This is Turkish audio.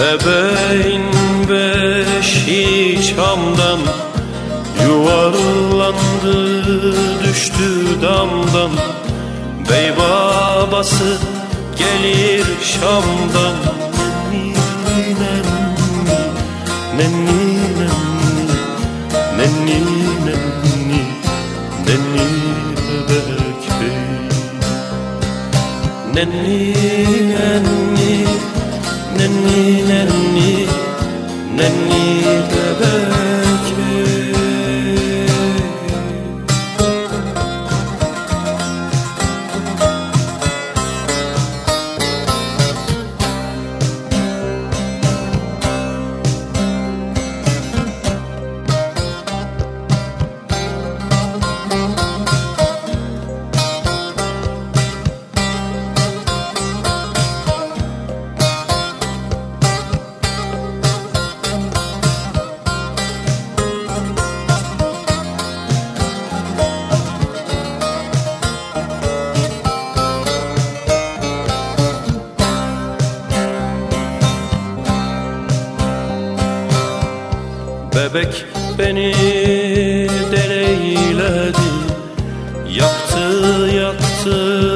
Bebeğin beşi çamdan yuvarlandı, düştü damdan. Bey babası gelir Şam'dan. Nenni nenni, nenni nenni, nenni bebek bey. Nenni nenni, nenni nenni, nenni bebek bey. Bebek beni deleyledi, yaktı yaktı